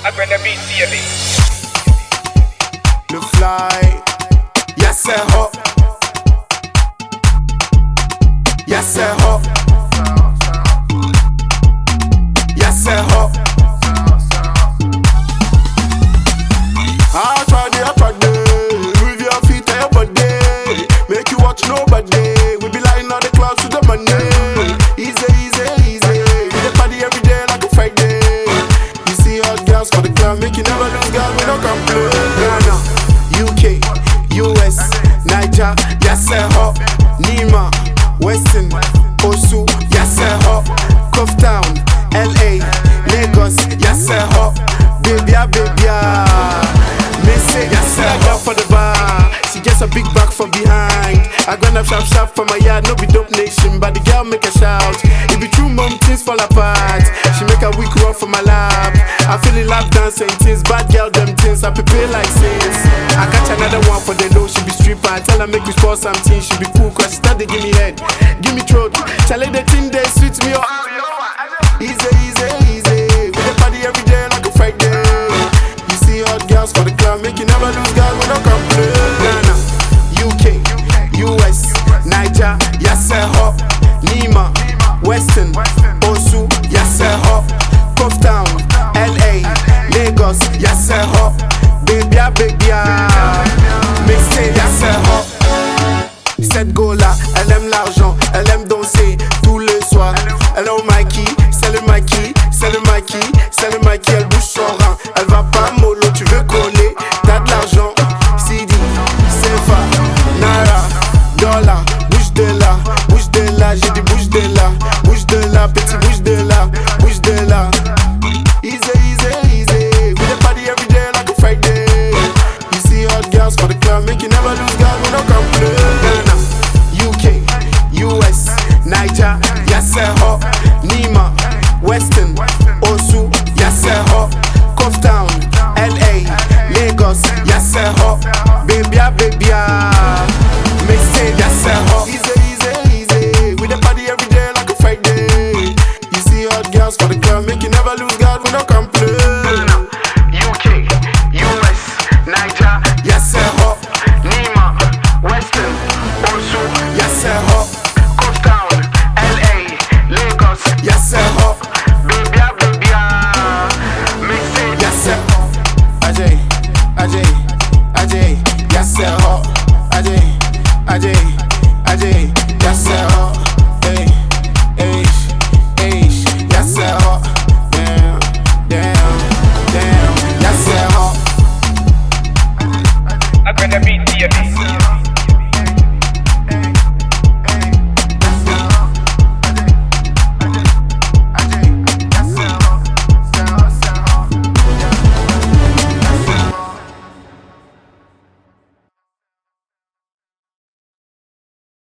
I'm gonna beat baby. Le fly, yes c'est hot. Yes c'est hot. Yes c'est hot. I tried it, move your feet and your body, make you watch nobody. We be lying on the clouds to the money. Easy, easy, easy. We dey party every day like a Friday. You see hot girls for the club, make you never lose girls, we don't complain. Ghana, UK, US, Niger, yes c'est hot. Nima, Western, Osu, yes c'est hot. Cuff Town, LA, Lagos, yes c'est hot. Babya, babya. Yes, I got for the bar. She gets a big back from behind. I gone up sharp sharp for my yard, no be dope nation, but the girl make a shout. It be true, mom, things fall apart. She make a weak run for my lap. I feel in lap dancing things, bad girl them things. I prepare like sins. I catch another one for the low, she be stripper. I tell her make we sport something, she be cool, cause she start to give me head, give me throat. Tell her the thing they sweet me up. Easy, easy, easy. We dey party every day like a Friday. You see hot girls for the club, make you never lose girls, we don't complain. Ghana, UK, US, Niger, yes c'est hot. Nima, Western, Osu, yes c'est hot. Cuff Town, LA, Lagos, yes c'est hot. Babya, babya, mixtape, yes c'est hot. Cette go là, elle aime l'argent, elle aime danser tous les soirs. Elle a au Mikey, c'est le Mikey, c'est le Mikey, c'est le Mikey, elle bouge son rein. Elle va pas mollo, tu veux coller, t'as de l'argent. CD, CFA, Naira, dollar, bouge de là, j'ai dit bouge de là, petit bouge de là, bouge de là. Easy, easy, easy. We dey party every day like a Friday. You see hot girls for the club, make you never lose girls, we don't complain. Ghana, UK, US, Niger, yes c'est hot. Nima, Western, Osu, yes c'est hot. Cuff Town, LA, Lagos, yes c'est hot. Babya, babya, mixtape, yes c'est hot. Easy, easy, easy. We dey party every day like a Friday. You see hot girls for the club, make you never lose girls, we don't complain. Ghana, UK, US, Niger, yes c'est hot. Nima, Western, Osu, yes c'est hot. Cuff Town, LA, Lagos, yes c'est hot. Babya, babya, mixtape, yes c'est hot. Ajay, Ajay, Ajay, yes c'est hot. Ajay, Ajay, Ajay, yes c'est hot. Hey, hey, hey, yes c'est hot. Damn, damn, damn, yes c'est hot. I'm gonna beat baby.